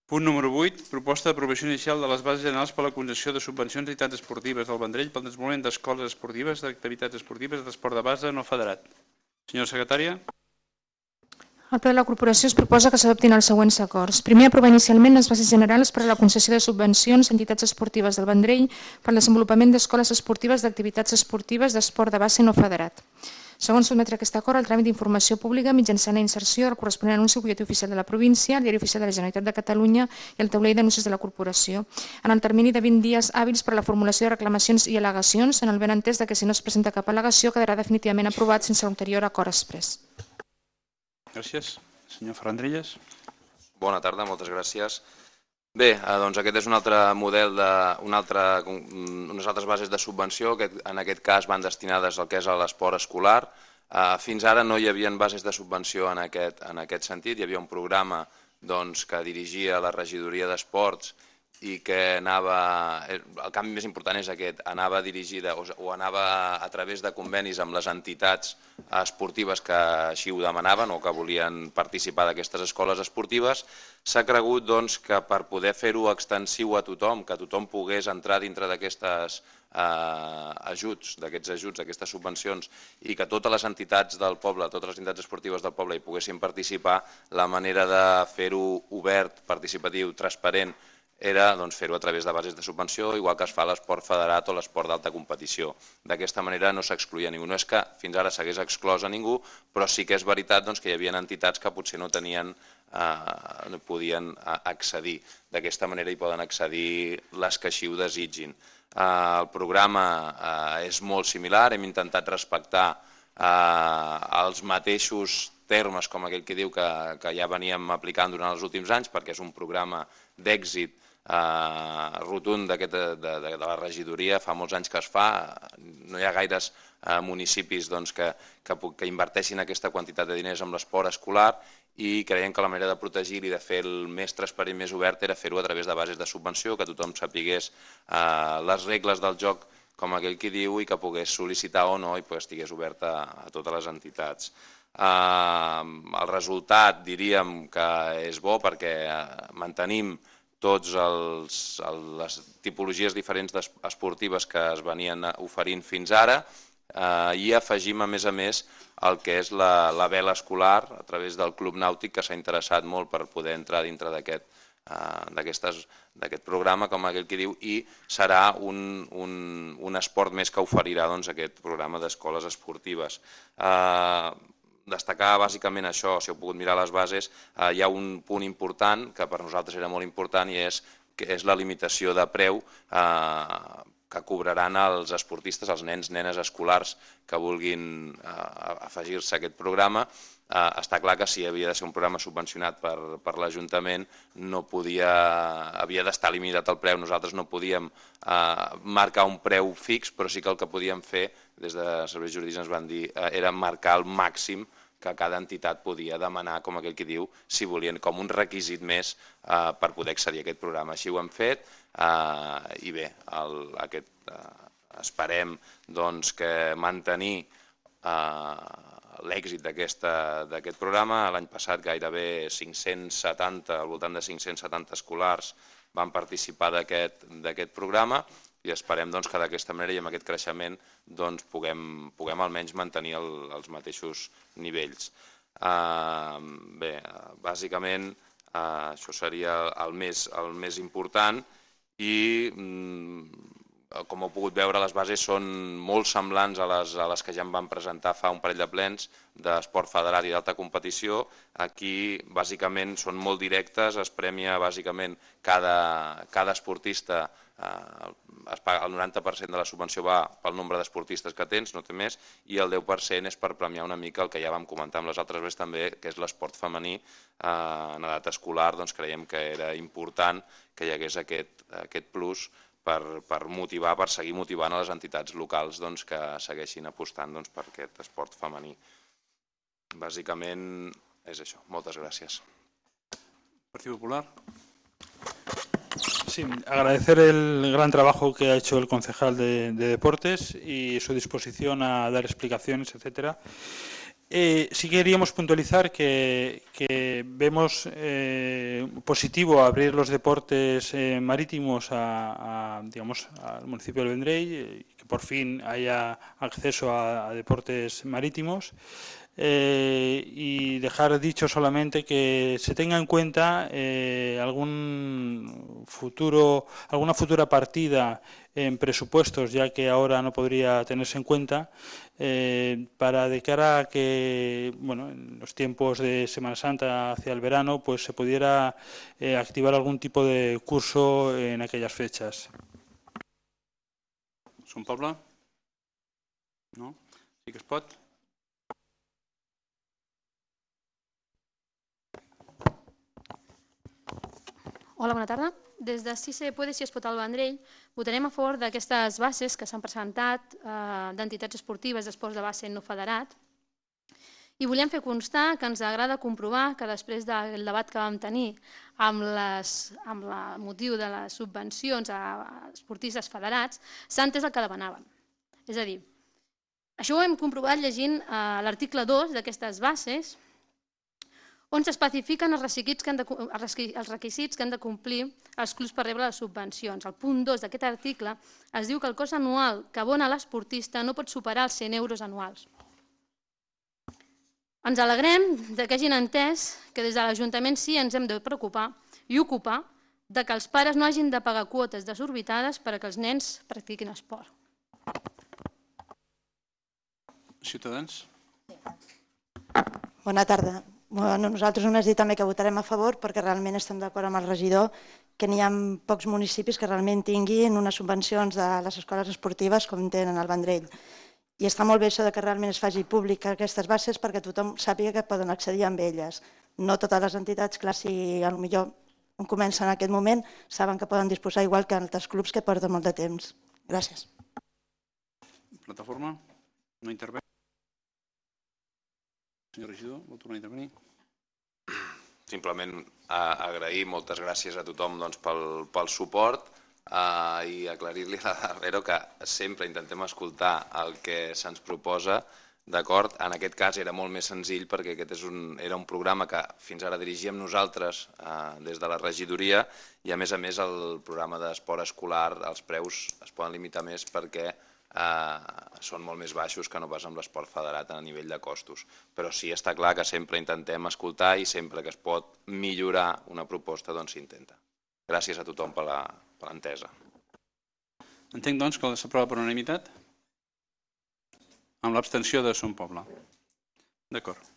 Punt número 8. Proposta d'aprovació inicial de les bases generals per a la concessió de subvencions d'entitats esportives del Vendrell pel desenvolupament d'escoles esportives, d'activitats esportives, d'esport de base no federat. Senyora secretària. Al ple de la corporació es proposa que s'adoptin els següents acords. Primer, aprovar inicialment les bases generals per a la concessió de subvencions a entitats esportives del Vendrell per al desenvolupament d'escoles esportives, d'activitats esportives, d'esport de base no federat. Segon, sotmetre aquest acord al tràmit d'informació pública mitjançant la inserció del corresponent anunci al butlletí oficial de la província, al diari oficial de la Generalitat de Catalunya i al taulell d'anuncis de la corporació, en el termini de 20 dies hàbils per a la formulació de reclamacions i al·legacions, en el benentès que si no es presenta cap al·legació quedarà definitivament aprovat sense l'anterior acord exprés. Gràcies. Senyor Ferrandrillas. Bona tarda, moltes gràcies. Bé, doncs aquest és un altre model, unes altres bases de subvenció que en aquest cas van destinades al que és l'esport escolar. Fins ara no hi havia bases de subvenció en aquest sentit, hi havia un programa que dirigia la regidoria d'esports i que anava, el canvi més important és aquest, anava dirigida o anava a través de convenis amb les entitats esportives que així ho demanaven o que volien participar d'aquestes escoles esportives. S'ha cregut que per poder fer-ho extensiu a tothom, que tothom pogués entrar dintre d'aquests ajuts, d'aquestes subvencions i que totes les entitats del poble, totes les entitats esportives del poble hi poguessin participar, la manera de fer-ho obert, participatiu, transparent, era fer-ho a través de bases de subvenció, igual que es fa a l'esport federat o l'esport d'alta competició. D'aquesta manera no s'excluïa ningú. No és que fins ara s'hagués exclòs a ningú, però sí que és veritat que hi havia entitats que potser no podien accedir. D'aquesta manera hi poden accedir les que així ho desitgin. El programa és molt similar, hem intentat respectar els mateixos termes, com aquell que diu que ja veníem aplicant durant els últims anys, perquè és un programa d'èxit rotund de la regidoria, fa molts anys que es fa, no hi ha gaires municipis que inverteixin aquesta quantitat de diners amb l'esport escolar i creiem que la manera de protegir-lo i de fer el més transparent, més obert, era fer-ho a través de bases de subvenció, que tothom sapigués les regles del joc, com aquell que diu, i que pogués sol·licitar o no i estigués oberta a totes les entitats. El resultat diríem que és bo perquè mantenim totes les tipologies diferents esportives que es venien oferint fins ara i afegim a més el que és la vela escolar a través del Club Nàutic, que s'ha interessat molt per poder entrar dintre d'aquest programa, com aquell que diu, i serà un esport més que oferirà aquest programa d'escoles esportives. Destacar bàsicament això, si heu pogut mirar les bases, hi ha un punt important que per nosaltres era molt important i és la limitació de preu que cobraran els esportistes, els nens, nenes escolars que vulguin afegir-se a aquest programa. Està clar que si havia de ser un programa subvencionat per l'Ajuntament havia d'estar limitat el preu. Nosaltres no podíem marcar un preu fix, però sí que el que podíem fer des de serveis jurídics ens van dir era marcar el màxim que cada entitat podia demanar, com aquell que diu, si volien com un requisit més per poder accedir a aquest programa. Així ho hem fet i bé, esperem que mantenir l'èxit d'aquest programa. L'any passat gairebé 570, al voltant de 570 escolars van participar d'aquest programa i esperem que d'aquesta manera i amb aquest creixement puguem almenys mantenir els mateixos nivells. Bé, bàsicament això seria el més important i com heu pogut veure les bases són molt semblants a les que ja em van presentar fa un parell de plens d'esport federat i d'alta competició. Aquí bàsicament són molt directes, es premia bàsicament cada esportista, el 90% de la subvenció va pel nombre d'esportistes que tens, no té més, i el 10% és per premiar una mica el que ja vam comentar amb les altres veces també, que és l'esport femení en edat escolar. Creiem que era important que hi hagués aquest plus per motivar, per seguir motivant a les entitats locals que segueixin apostant per aquest esport femení. Bàsicament és això. Moltes gràcies. Partido Popular. Sí, agradecer el gran trabajo que ha hecho el concejal de Deportes y su disposición a dar explicaciones, etcétera. Sí queríamos puntualizar que vemos positivo abrir los deportes marítimos digamos, al municipio del Vendrell, que por fin haya acceso a deportes marítimos. Y dejar dicho solamente que se tenga en cuenta alguna futura partida en presupuestos, ya que ahora no podría tenerse en cuenta, para de cara a que, bueno, en los tiempos de Semana Santa hacia el verano, pues se pudiera activar algún tipo de curso en aquellas fechas. Son Poble? No? Sí que es pot? Hola, bona tarda. Des de Si se puede, si es pot al Vendrell, votarem a favor d'aquestes bases que s'han presentat d'entitats esportives d'esports de base no federat. I volíem fer constar que ens agrada comprovar que després del debat que vam tenir amb el motiu de les subvencions a esportistes federats, s'ha entès el que demanaven. És a dir, això ho hem comprovat llegint l'article 2 d'aquestes bases, on s'especifiquen els requisits que han de complir els clubs per rebre les subvencions. Al punt 2 d'aquest article es diu que el cost anual que abona l'esportista no pot superar els 100 euros anuals. Ens alegrem que hagin entès que des de l'Ajuntament sí ens hem de preocupar i ocupar que els pares no hagin de pagar quotes desorbitades perquè els nens practiquin esport. Ciutadans? Bona tarda. Nosaltres només dir també que votarem a favor perquè realment estem d'acord amb el regidor que n'hi ha pocs municipis que realment tinguin unes subvencions de les escoles esportives com tenen al Vendrell. I està molt bé això que realment es faci públic aquestes bases perquè tothom sàpiga que poden accedir amb elles. No totes les entitats, clar, si potser comencen en aquest moment, saben que poden disposar igual que altres clubs que porten molt de temps. Gràcies. Plataforma? No intervé? Senyor regidor, vol tornar a intervenir? Simplement agrair, moltes gràcies a tothom pel suport i aclarir-li a la darrera que sempre intentem escoltar el que se'ns proposa, d'acord? En aquest cas era molt més senzill perquè aquest era un programa que fins ara dirigíem nosaltres des de la regidoria i a més el programa d'esport escolar, els preus es poden limitar més perquè són molt més baixos que no pas amb l'esport federat a nivell de costos. Però sí està clar que sempre intentem escoltar i sempre que es pot millorar una proposta doncs s'intenta. Gràcies a tothom per l'entesa. Entenc doncs que s'aprova per unanimitat amb l'abstenció de Son Poble. D'acord.